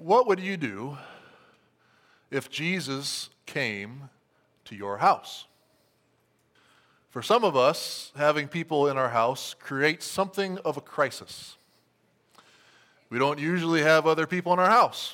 What would you do if Jesus came to your house? For some of us, having people in our house creates something of a crisis. We don't usually have other people in our house.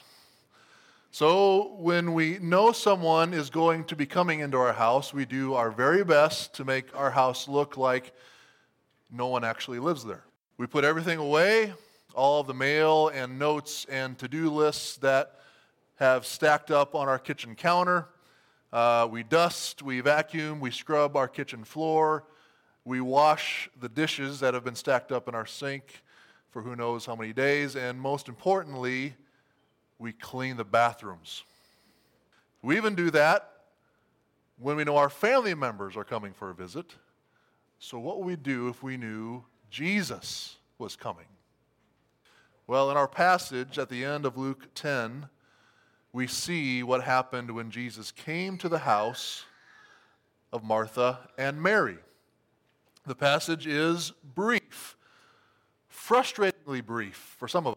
So when we know someone is going to be coming into our house, we do our very best to make our house look like no one actually lives there. We put everything away, all of the mail and notes and to-do lists that have stacked up on our kitchen counter. We dust, we vacuum, we scrub our kitchen floor. We wash the dishes that have been stacked up in our sink for who knows how many days. And most importantly, we clean the bathrooms. We even do that when we know our family members are coming for a visit. So what would we do if we knew Jesus was coming? Well, in our passage at the end of Luke 10, we see what happened when Jesus came to the house of Martha and Mary. The passage is brief, frustratingly brief for some of us.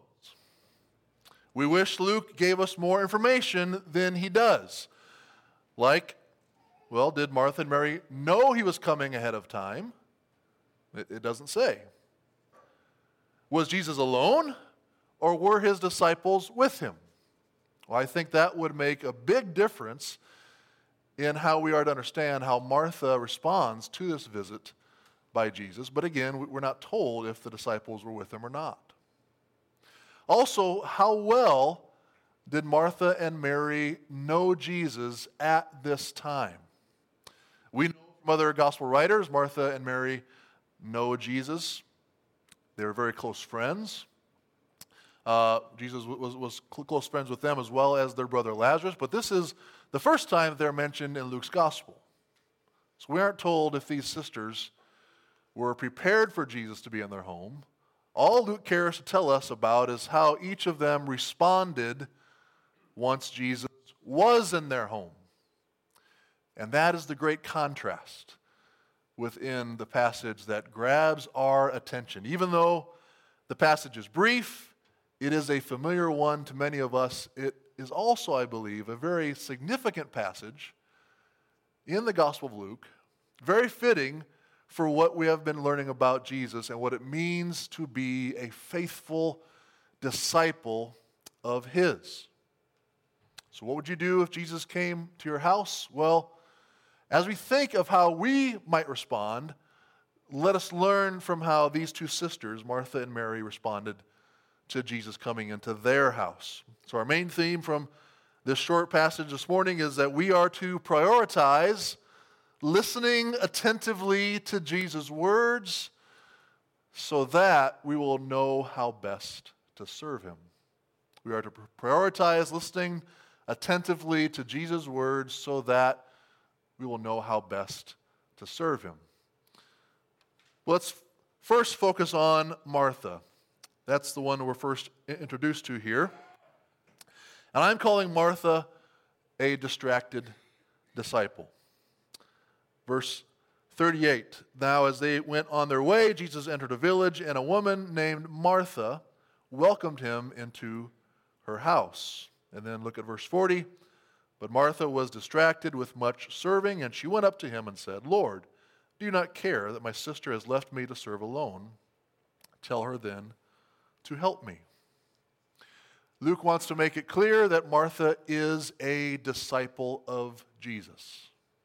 We wish Luke gave us more information than he does. Like, well, did Martha and Mary know he was coming ahead of time? It doesn't say. Was Jesus alone, or were his disciples with him? Well, I think that would make a big difference in how we are to understand how Martha responds to this visit by Jesus. But again, we're not told if the disciples were with him or not. Also, how well did Martha and Mary know Jesus at this time? We know from other gospel writers, Martha and Mary know Jesus. They were very close friends. Jesus was close friends with them as well as their brother Lazarus. But this is the first time they're mentioned in Luke's gospel. So we aren't told if these sisters were prepared for Jesus to be in their home. All Luke cares to tell us about is how each of them responded once Jesus was in their home. And that is the great contrast within the passage that grabs our attention. Even though the passage is brief, it is a familiar one to many of us. It is also, I believe, a very significant passage in the Gospel of Luke, very fitting for what we have been learning about Jesus and what it means to be a faithful disciple of his. So what would you do if Jesus came to your house? Well, as we think of how we might respond, let us learn from how these two sisters, Martha and Mary, responded to Jesus coming into their house. So our main theme from this short passage this morning is that we are to prioritize listening attentively to Jesus' words so that we will know how best to serve him. We are to prioritize listening attentively to Jesus' words so that we will know how best to serve him. Let's first focus on Martha. That's the one we're first introduced to here. And I'm calling Martha a distracted disciple. Verse 38, now as they went on their way, Jesus entered a village, and a woman named Martha welcomed him into her house. And then look at verse 40. But Martha was distracted with much serving, and she went up to him and said, Lord, do you not care that my sister has left me to serve alone? Tell her then to help me. Luke wants to make it clear that Martha is a disciple of Jesus.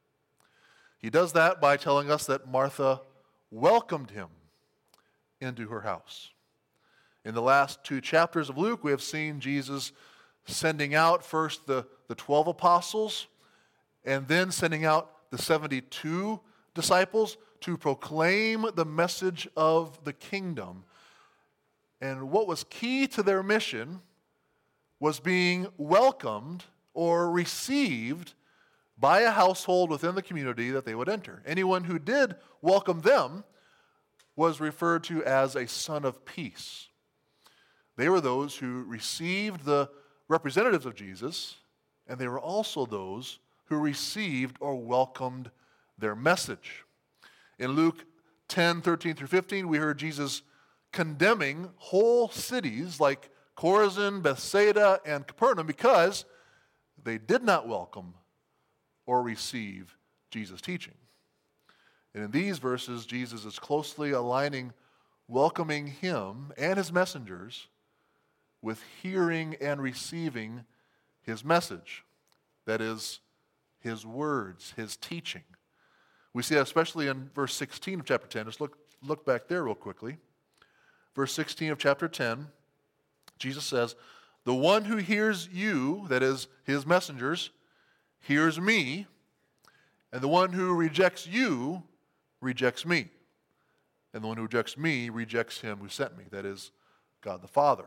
He does that by telling us that Martha welcomed him into her house. In the last two chapters of Luke, we have seen Jesus sending out first the 12 apostles and then sending out the 72 disciples to proclaim the message of the kingdom. And what was key to their mission was being welcomed or received by a household within the community that they would enter. Anyone who did welcome them was referred to as a son of peace. They were those who received the representatives of Jesus, and they were also those who received or welcomed their message. In Luke 10:13 through 15, we heard Jesus condemning whole cities like Chorazin, Bethsaida, and Capernaum because they did not welcome or receive Jesus' teaching. And in these verses, Jesus is closely aligning welcoming him and his messengers with hearing and receiving his message. That is, his words, his teaching. We see that especially in verse 16 of chapter 10. Just look back there real quickly. Verse 16 of chapter 10, Jesus says, "The one who hears you," that is, his messengers, "hears me, and the one who rejects you rejects me. And the one who rejects me rejects him who sent me," that is, God the Father.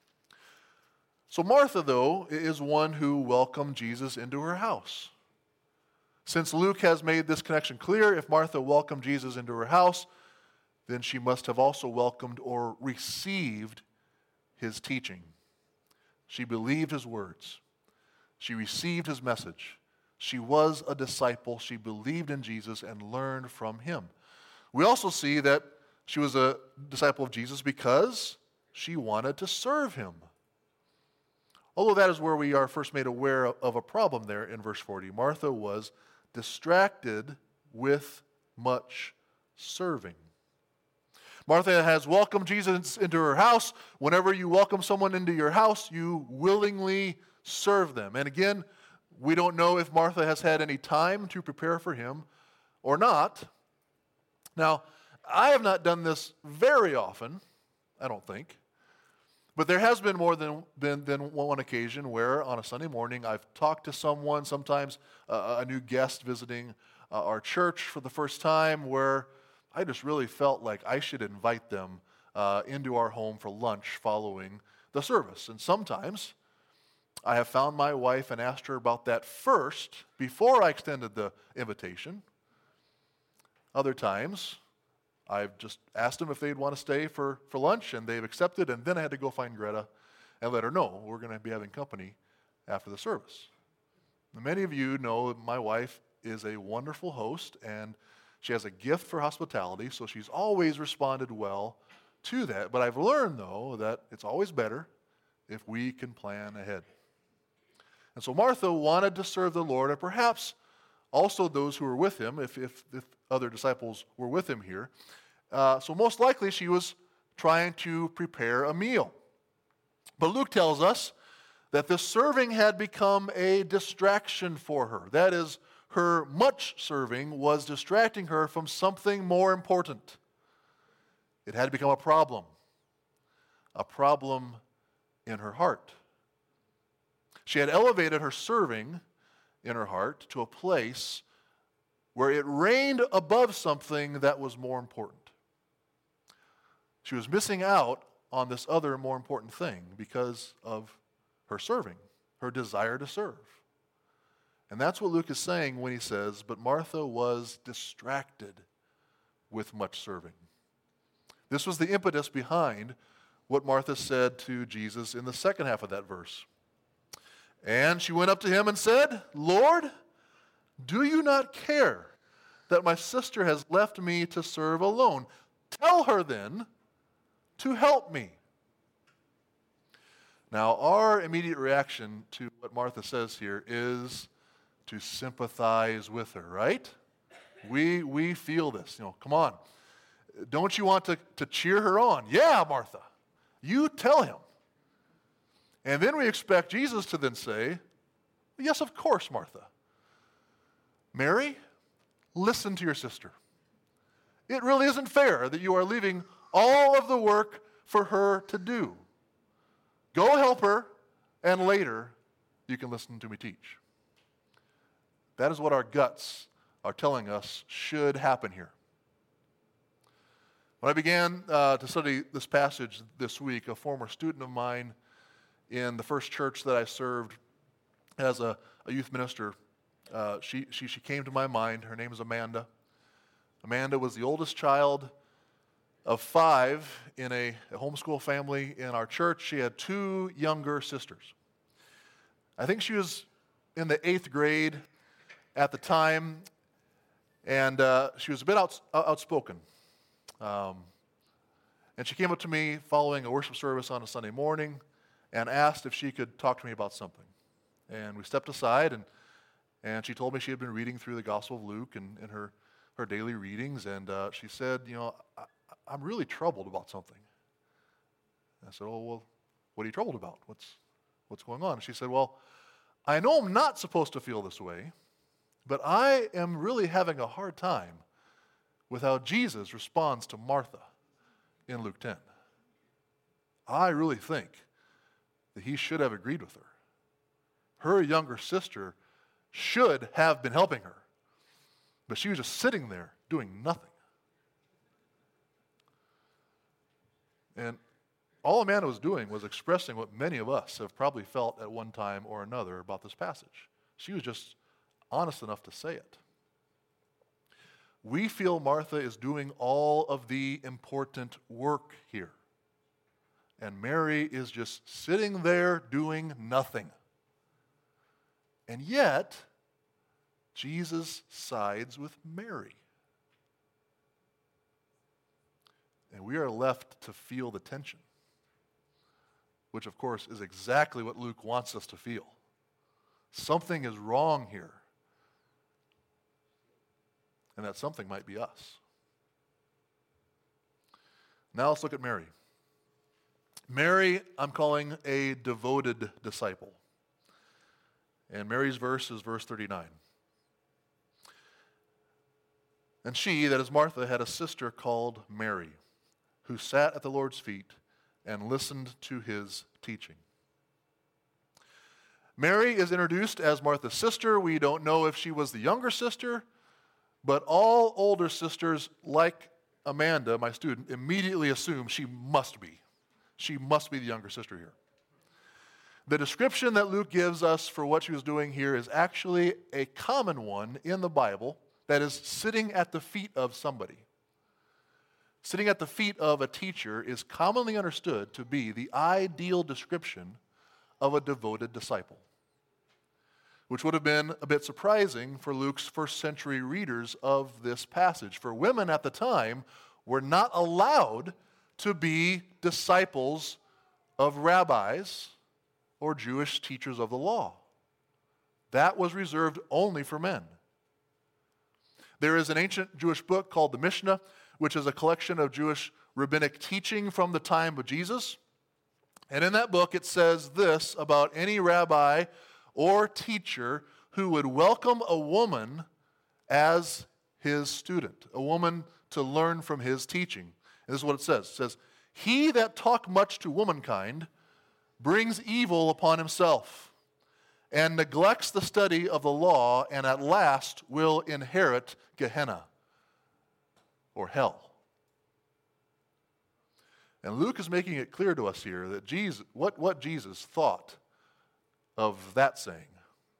So Martha, though, is one who welcomed Jesus into her house. Since Luke has made this connection clear, if Martha welcomed Jesus into her house, then she must have also welcomed or received his teaching. She believed his words. She received his message. She was a disciple. She believed in Jesus and learned from him. We also see that she was a disciple of Jesus because she wanted to serve him. Although that is where we are first made aware of a problem there in verse 40. Martha was distracted with much serving. Martha has welcomed Jesus into her house. Whenever you welcome someone into your house, you willingly serve them. And again, we don't know if Martha has had any time to prepare for him or not. Now, I have not done this very often, I don't think. But there has been more than one occasion where on a Sunday morning I've talked to someone, sometimes a new guest visiting our church for the first time, where I just really felt like I should invite them into our home for lunch following the service. And sometimes I have found my wife and asked her about that first before I extended the invitation. Other times, I've just asked them if they'd want to stay for lunch, and they've accepted, and then I had to go find Greta and let her know we're going to be having company after the service. Now, many of you know that my wife is a wonderful host, and she has a gift for hospitality, so she's always responded well to that. But I've learned, though, that it's always better if we can plan ahead. And so Martha wanted to serve the Lord, and perhaps also those who were with him, if other disciples were with him here. So most likely she was trying to prepare a meal. But Luke tells us that this serving had become a distraction for her. That is, her much serving was distracting her from something more important. It had become a problem in her heart. She had elevated her serving in her heart to a place where it reigned above something that was more important. She was missing out on this other more important thing because of her serving, her desire to serve. And that's what Luke is saying when he says, "But Martha was distracted with much serving." This was the impetus behind what Martha said to Jesus in the second half of that verse. "And she went up to him and said, 'Lord, do you not care that my sister has left me to serve alone? Tell her then to help me.'" Now, our immediate reaction to what Martha says here is to sympathize with her, right? We feel this. Come on. Don't you want to cheer her on? Yeah, Martha, you tell him. And then we expect Jesus to then say, "Yes, of course, Martha. Mary, listen to your sister. It really isn't fair that you are leaving all of the work for her to do. Go help her, and later you can listen to me teach." That is what our guts are telling us should happen here. When I began to study this passage this week, a former student of mine in the first church that I served as a youth minister, she came to my mind. Her name is Amanda. Amanda was the oldest child of 5 in a homeschool family in our church. She had 2 younger sisters. I think she was in the 8th grade at the time, and she was a bit outspoken. And she came up to me following a worship service on a Sunday morning, and asked if she could talk to me about something. And we stepped aside, and she told me she had been reading through the Gospel of Luke and in her daily readings, and she said, I'm really troubled about something. I said, oh, well, what are you troubled about? What's going on? And she said, well, I know I'm not supposed to feel this way, but I am really having a hard time with how Jesus responds to Martha in Luke 10. I really think that he should have agreed with her. Her younger sister should have been helping her, but she was just sitting there doing nothing. And all Amanda was doing was expressing what many of us have probably felt at one time or another about this passage. She was just honest enough to say it. We feel Martha is doing all of the important work here. And Mary is just sitting there doing nothing. And yet, Jesus sides with Mary. And we are left to feel the tension, which of course is exactly what Luke wants us to feel. Something is wrong here. And that something might be us. Now let's look at Mary. Mary, I'm calling a devoted disciple. And Mary's verse is verse 39. And she, that is Martha, had a sister called Mary, who sat at the Lord's feet and listened to his teaching. Mary is introduced as Martha's sister. We don't know if she was the younger sister, but all older sisters, like Amanda, my student, immediately assume she must be. She must be the younger sister here. The description that Luke gives us for what she was doing here is actually a common one in the Bible, that is sitting at the feet of somebody. Sitting at the feet of a teacher is commonly understood to be the ideal description of a devoted disciple, which would have been a bit surprising for Luke's first century readers of this passage. For women at the time were not allowed to be disciples of rabbis or Jewish teachers of the law. That was reserved only for men. There is an ancient Jewish book called the Mishnah, which is a collection of Jewish rabbinic teaching from the time of Jesus. And in that book it says this about any rabbi or teacher who would welcome a woman as his student, a woman to learn from his teaching. And this is what it says. It says, "He that talk much to womankind brings evil upon himself, and neglects the study of the law, and at last will inherit Gehenna," or hell. And Luke is making it clear to us here that Jesus, what Jesus thought of that saying,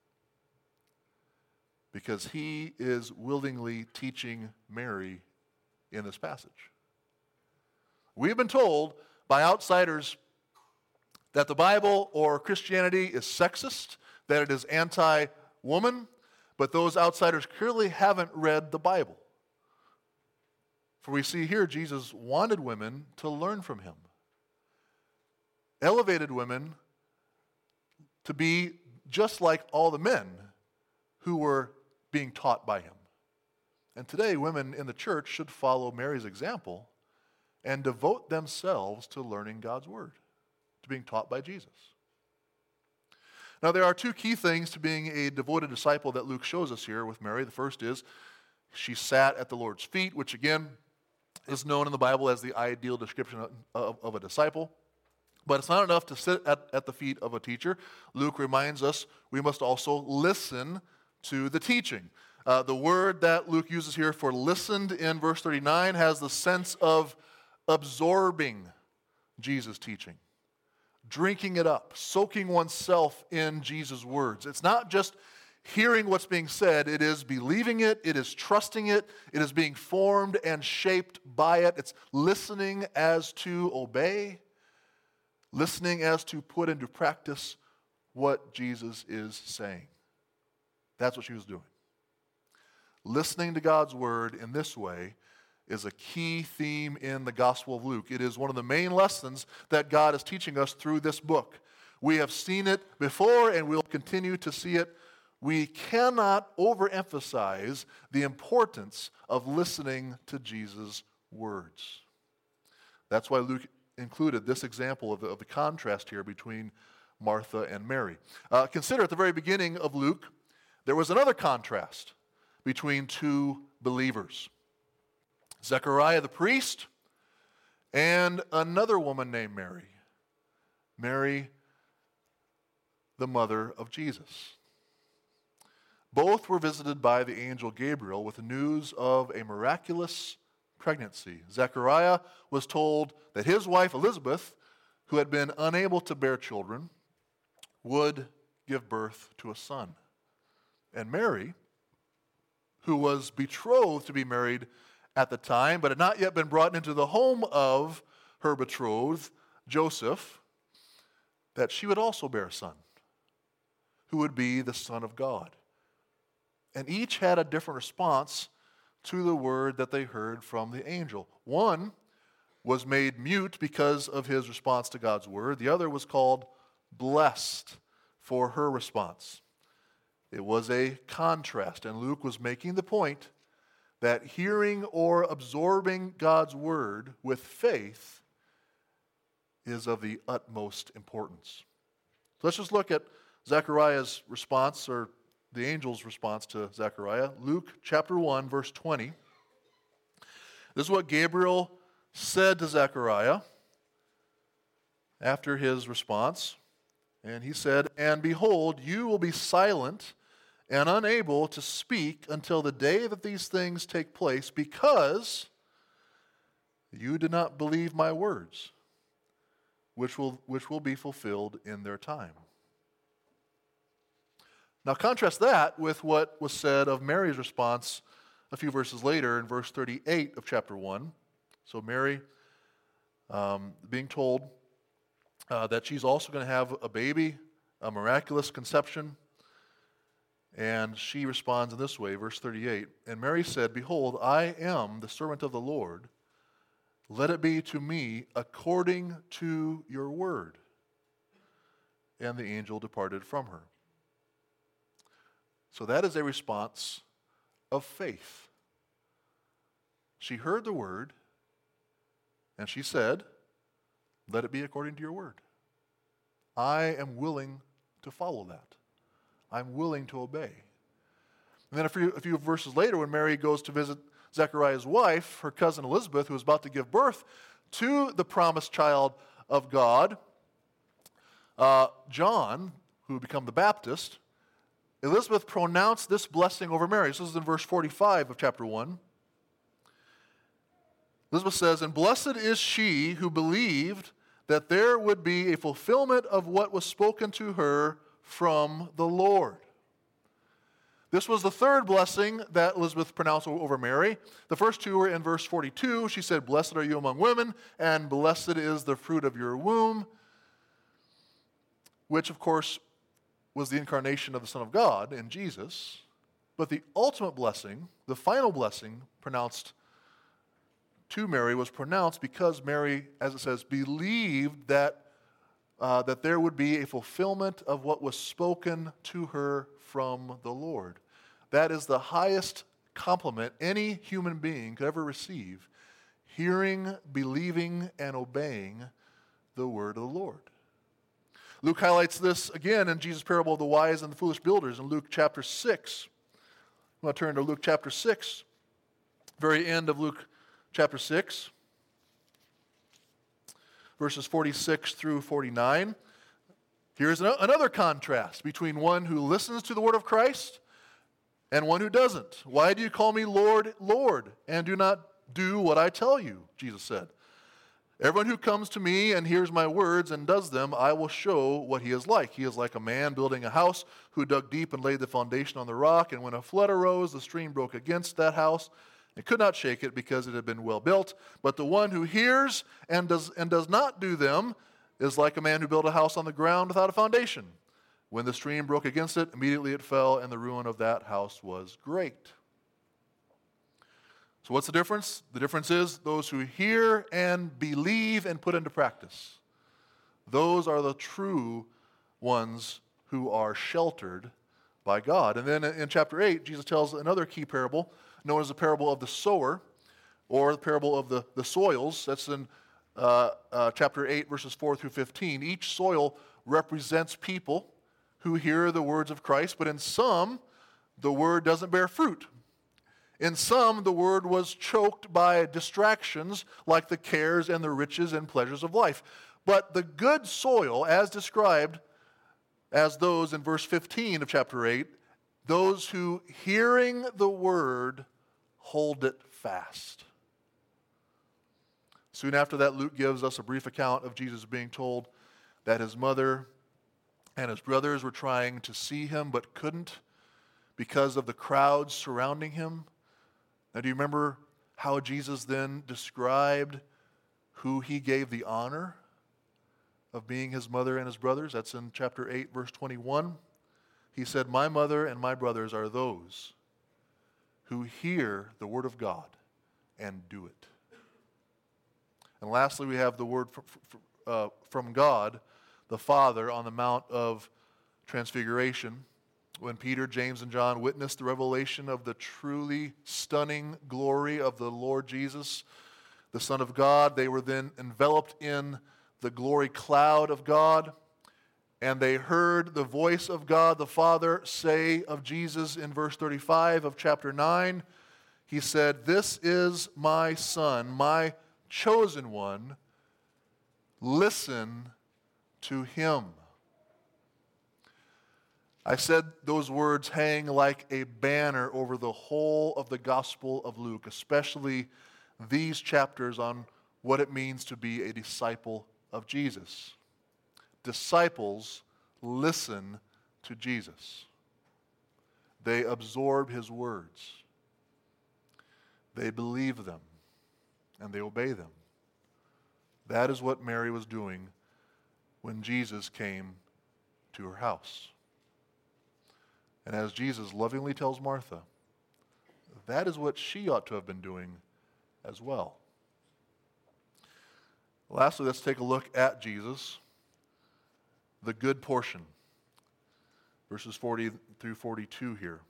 because he is willingly teaching Mary in this passage. We've been told by outsiders that the Bible or Christianity is sexist, that it is anti-woman, but those outsiders clearly haven't read the Bible. For we see here Jesus wanted women to learn from him, elevated women to be just like all the men who were being taught by him. And today, women in the church should follow Mary's example and devote themselves to learning God's word, to being taught by Jesus. Now, there are two key things to being a devoted disciple that Luke shows us here with Mary. The first is she sat at the Lord's feet, which again is known in the Bible as the ideal description of a disciple. But it's not enough to sit at the feet of a teacher. Luke reminds us we must also listen to the teaching. The word that Luke uses here for listened in verse 39 has the sense of absorbing Jesus' teaching, drinking it up, soaking oneself in Jesus' words. It's not just hearing what's being said, it is believing it, it is trusting it, it is being formed and shaped by it. It's listening as to obey, listening as to put into practice what Jesus is saying. That's what she was doing. Listening to God's word in this way is a key theme in the Gospel of Luke. It is one of the main lessons that God is teaching us through this book. We have seen it before and we'll continue to see it. We cannot overemphasize the importance of listening to Jesus' words. That's why Luke included this example of the contrast here between Martha and Mary. Consider at the very beginning of Luke, there was another contrast between two believers. Zechariah the priest and another woman named Mary. Mary, the mother of Jesus. Both were visited by the angel Gabriel with the news of a miraculous pregnancy. Zechariah was told that his wife Elizabeth, who had been unable to bear children, would give birth to a son. And Mary, who was betrothed to be married at the time, but had not yet been brought into the home of her betrothed, Joseph, that she would also bear a son, who would be the Son of God. And each had a different response to the word that they heard from the angel. One was made mute because of his response to God's word. The other was called blessed for her response. It was a contrast, and Luke was making the point that hearing or absorbing God's word with faith is of the utmost importance. So let's just look at Zechariah's response, or the angel's response to Zechariah. Luke chapter 1, verse 20. This is what Gabriel said to Zechariah after his response. And he said, "And behold, you will be silent and unable to speak until the day that these things take place, because you did not believe my words, which will be fulfilled in their time." Now contrast that with what was said of Mary's response a few verses later in verse 38 of chapter 1. So Mary being told that she's also going to have a baby, a miraculous conception. And she responds in this way, verse 38, "And Mary said, Behold, I am the servant of the Lord. Let it be to me according to your word." And the angel departed from her. So that is a response of faith. She heard the word, and she said, "Let it be according to your word." I am willing to follow that. I'm willing to obey. And then a few verses later, when Mary goes to visit Zechariah's wife, her cousin Elizabeth, who is about to give birth to the promised child of God, John, who would become the Baptist, Elizabeth pronounced this blessing over Mary. This is in verse 45 of chapter 1. Elizabeth says, "And blessed is she who believed that there would be a fulfillment of what was spoken to her from the Lord." This was the third blessing that Elizabeth pronounced over Mary. The first two were in verse 42. She said, "Blessed are you among women, and blessed is the fruit of your womb," which, of course, was the incarnation of the Son of God in Jesus. But the ultimate blessing, the final blessing pronounced to Mary, was pronounced because Mary, as it says, believed that there would be a fulfillment of what was spoken to her from the Lord. That is the highest compliment any human being could ever receive: hearing, believing, and obeying the word of the Lord. Luke highlights this again in Jesus' parable of the wise and the foolish builders in Luke chapter 6. I'm going to turn to Luke chapter 6, very end of Luke chapter 6, verses 46 through 49. Here's another contrast between one who listens to the word of Christ and one who doesn't. "Why do you call me Lord, Lord, and do not do what I tell you?" Jesus said. "Everyone who comes to me and hears my words and does them, I will show what he is like. He is like a man building a house who dug deep and laid the foundation on the rock. And when a flood arose, the stream broke against that house and could not shake it because it had been well built. But the one who hears and does not do them is like a man who built a house on the ground without a foundation. When the stream broke against it, immediately it fell, and the ruin of that house was great." So what's the difference? The difference is those who hear and believe and put into practice. Those are the true ones who are sheltered by God. And then in chapter 8, Jesus tells another key parable known as the parable of the sower, or the parable of the soils. That's in chapter 8, verses 4 through 15. Each soil represents people who hear the words of Christ, but in some, the word doesn't bear fruit. In some, the word was choked by distractions like the cares and the riches and pleasures of life. But the good soil, as described as those in verse 15 of chapter 8, those who, hearing the word, hold it fast. Soon after that, Luke gives us a brief account of Jesus being told that his mother and his brothers were trying to see him but couldn't because of the crowds surrounding him. Now, do you remember how Jesus then described who he gave the honor of being his mother and his brothers? That's in chapter 8, verse 21. He said, "My mother and my brothers are those who hear the word of God and do it." And lastly, we have the word from God, the Father, on the Mount of Transfiguration, when Peter, James, and John witnessed the revelation of the truly stunning glory of the Lord Jesus, the Son of God. They were then enveloped in the glory cloud of God, and they heard the voice of God the Father say of Jesus in verse 35 of chapter 9, he said, "This is my Son, my chosen one. Listen to him." I said those words hang like a banner over the whole of the Gospel of Luke, especially these chapters on what it means to be a disciple of Jesus. Disciples listen to Jesus. They absorb his words. They believe them, and they obey them. That is what Mary was doing when Jesus came to her house. And as Jesus lovingly tells Martha, that is what she ought to have been doing as well. Lastly, let's take a look at Jesus, the good portion, verses 40 through 42 here.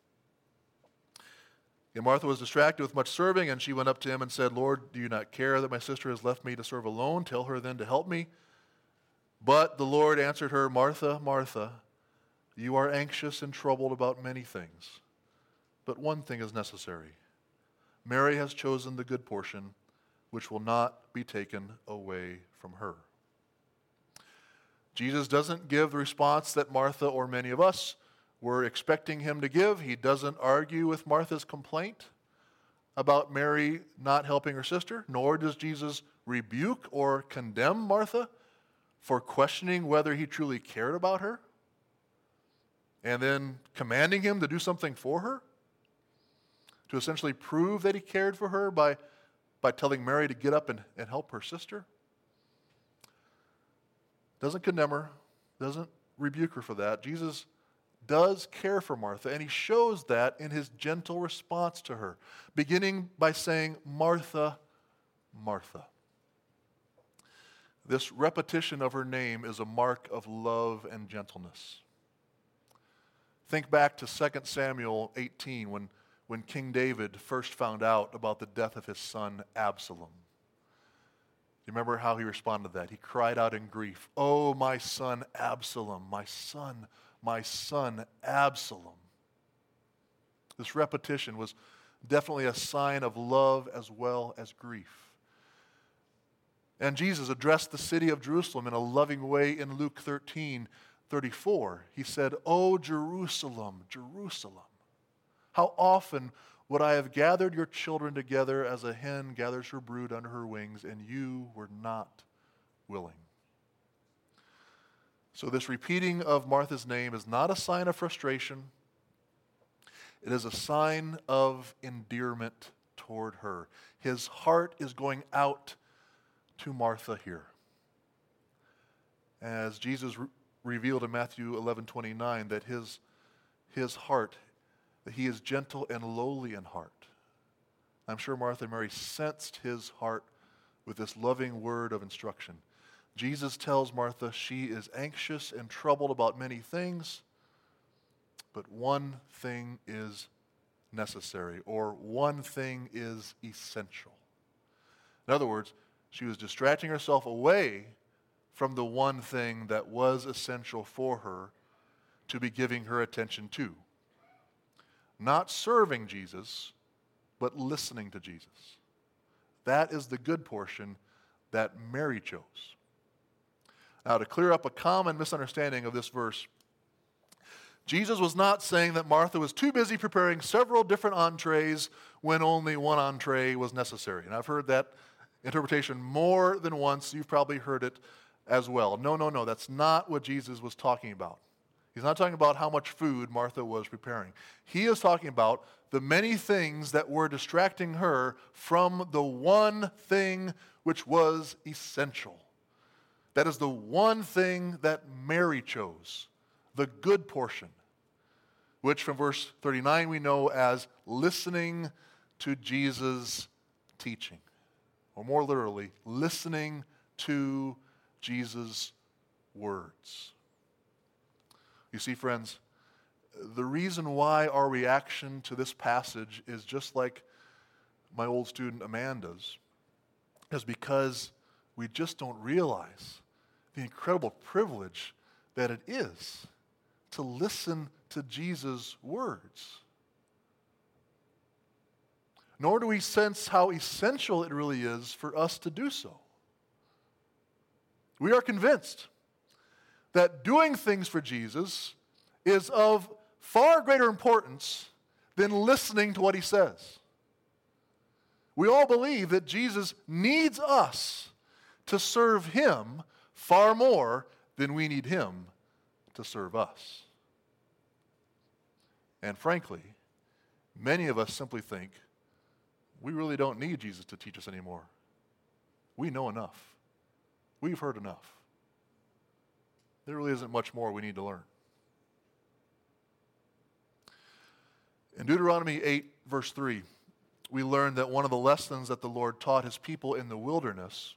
And Martha was distracted with much serving, and she went up to him and said, "Lord, do you not care that my sister has left me to serve alone? Tell her then to help me." But the Lord answered her, "Martha, Martha, you are anxious and troubled about many things, but one thing is necessary. Mary has chosen the good portion, which will not be taken away from her." Jesus doesn't give the response that Martha or many of us were expecting him to give. He doesn't argue with Martha's complaint about Mary not helping her sister, nor does Jesus rebuke or condemn Martha for questioning whether he truly cared about her and then commanding him to do something for her, to essentially prove that he cared for her by telling Mary to get up and help her sister. Doesn't condemn her, doesn't rebuke her for that. Jesus does care for Martha, and he shows that in his gentle response to her, beginning by saying, "Martha, Martha." This repetition of her name is a mark of love and gentleness. Think back to 2 Samuel 18 when King David first found out about the death of his son Absalom. You remember how he responded to that? He cried out in grief, "Oh, my son Absalom, my son Absalom." This repetition was definitely a sign of love as well as grief. And Jesus addressed the city of Jerusalem in a loving way in Luke 13:34. He said, "Oh, Jerusalem, Jerusalem, how often would I have gathered your children together as a hen gathers her brood under her wings, and you were not willing." So this repeating of Martha's name is not a sign of frustration. It is a sign of endearment toward her. His heart is going out to Martha here. As Jesus revealed in Matthew 11:29 that his heart, that he is gentle and lowly in heart. I'm sure Martha and Mary sensed his heart with this loving word of instruction. Jesus tells Martha she is anxious and troubled about many things, but one thing is necessary, or one thing is essential. In other words, she was distracting herself away from the one thing that was essential for her to be giving her attention to. Not serving Jesus, but listening to Jesus. That is the good portion that Mary chose. Now, to clear up a common misunderstanding of this verse, Jesus was not saying that Martha was too busy preparing several different entrees when only one entree was necessary. And I've heard that interpretation more than once. You've probably heard it as well. No. That's not what Jesus was talking about. He's not talking about how much food Martha was preparing. He is talking about the many things that were distracting her from the one thing which was essential. That is the one thing that Mary chose, the good portion, which from verse 39 we know as listening to Jesus' teaching. Or more literally, listening to Jesus' words. You see, friends, the reason why our reaction to this passage is just like my old student Amanda's is because we just don't realize the incredible privilege that it is to listen to Jesus' words. Nor do we sense how essential it really is for us to do so. We are convinced that doing things for Jesus is of far greater importance than listening to what he says. We all believe that Jesus needs us to serve him far more than we need him to serve us. And frankly, many of us simply think we really don't need Jesus to teach us anymore. We know enough. We've heard enough. There really isn't much more we need to learn. In Deuteronomy 8, verse 3, we learn that one of the lessons that the Lord taught his people in the wilderness,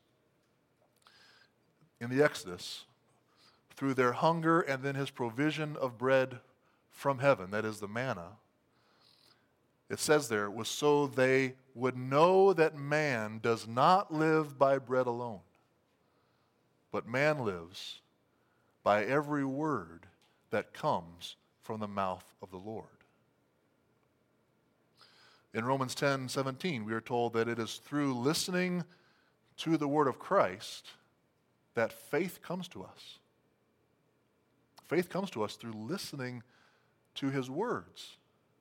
in the Exodus, through their hunger and then his provision of bread from heaven, that is the manna, it says there, was so they would know that man does not live by bread alone, but man lives by every word that comes from the mouth of the Lord. In Romans 10:17, we are told that it is through listening to the word of Christ that faith comes to us. Faith comes to us through listening to his words.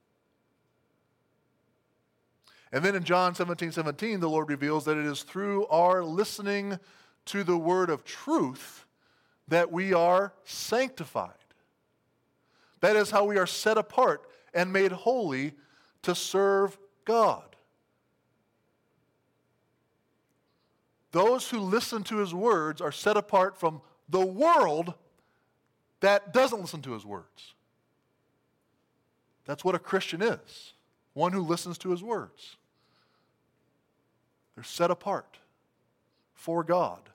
And then in John 17:17, the Lord reveals that it is through our listening to the word of truth that we are sanctified. That is how we are set apart and made holy to serve God. Those who listen to his words are set apart from the world that doesn't listen to his words. That's what a Christian is, one who listens to his words. They're set apart for God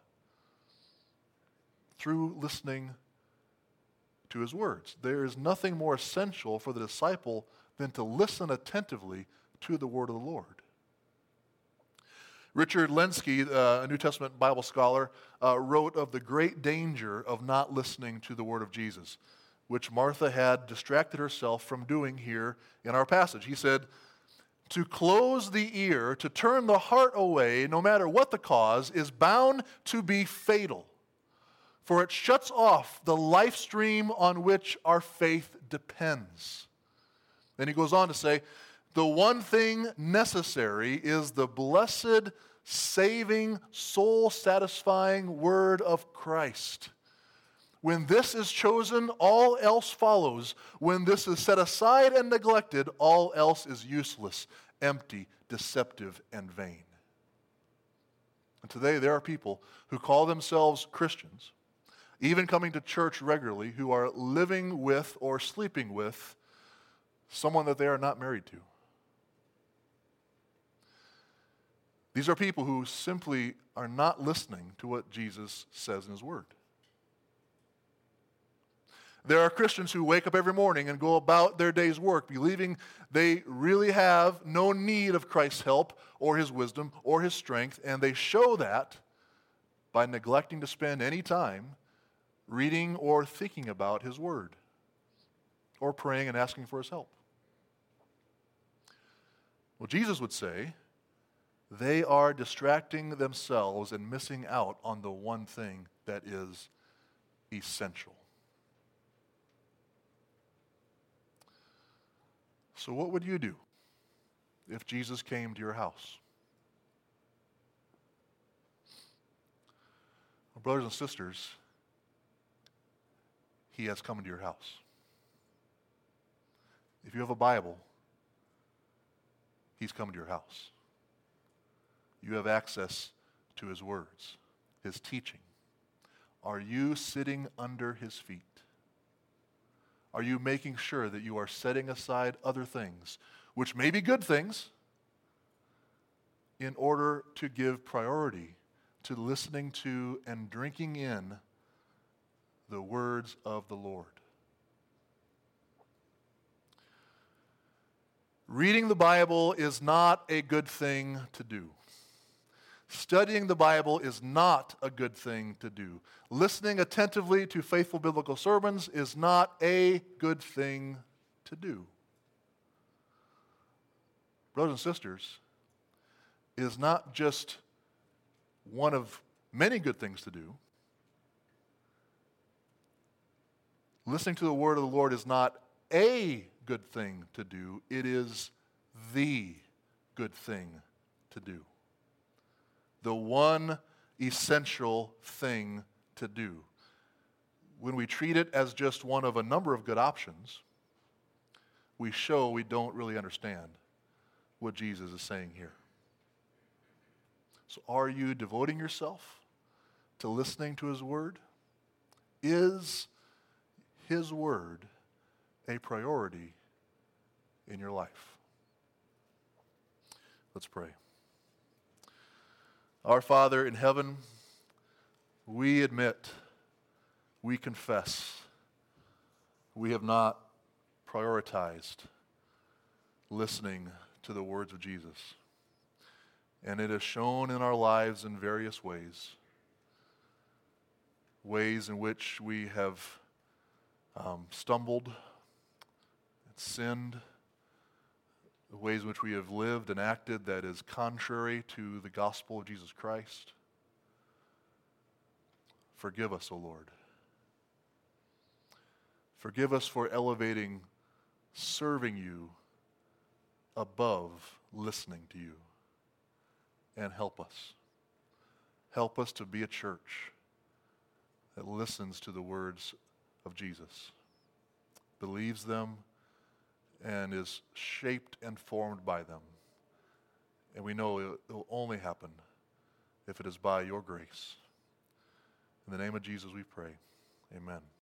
through listening to his words. There is nothing more essential for the disciple than to listen attentively to the word of the Lord. Richard Lenski, a New Testament Bible scholar, wrote of the great danger of not listening to the word of Jesus, which Martha had distracted herself from doing here in our passage. He said, "To close the ear, to turn the heart away, no matter what the cause, is bound to be fatal, for it shuts off the life stream on which our faith depends." Then he goes on to say, "The one thing necessary is the blessed, saving, soul-satisfying word of Christ. When this is chosen, all else follows. When this is set aside and neglected, all else is useless, empty, deceptive, and vain." And today there are people who call themselves Christians, even coming to church regularly, who are living with or sleeping with someone that they are not married to. These are people who simply are not listening to what Jesus says in his word. There are Christians who wake up every morning and go about their day's work believing they really have no need of Christ's help or his wisdom or his strength, and they show that by neglecting to spend any time reading or thinking about his word or praying and asking for his help. Well, Jesus would say they are distracting themselves and missing out on the one thing that is essential. So what would you do if Jesus came to your house? Well, brothers and sisters, he has come into your house. If you have a Bible, he's come to your house. You have access to his words, his teaching. Are you sitting under his feet? Are you making sure that you are setting aside other things, which may be good things, in order to give priority to listening to and drinking in the words of the Lord? Reading the Bible is not a good thing to do. Studying the Bible is not a good thing to do. Listening attentively to faithful biblical sermons is not a good thing to do. Brothers and sisters, it is not just one of many good things to do. Listening to the word of the Lord is not a good thing to do. It is the good thing to do. The one essential thing to do. When we treat it as just one of a number of good options, we show we don't really understand what Jesus is saying here. So are you devoting yourself to listening to his word? Is his word a priority in your life? Let's pray. Our Father in heaven, we admit, we confess, we have not prioritized listening to the words of Jesus. And it is shown in our lives in various ways. Ways in which we have stumbled, sinned, the ways in which we have lived and acted that is contrary to the gospel of Jesus Christ. Forgive us, O Lord. Forgive us for elevating serving you above listening to you. And help us. Help us to be a church that listens to the words of Jesus, believes them, and is shaped and formed by them. And we know it will only happen if it is by your grace. In the name of Jesus we pray. Amen.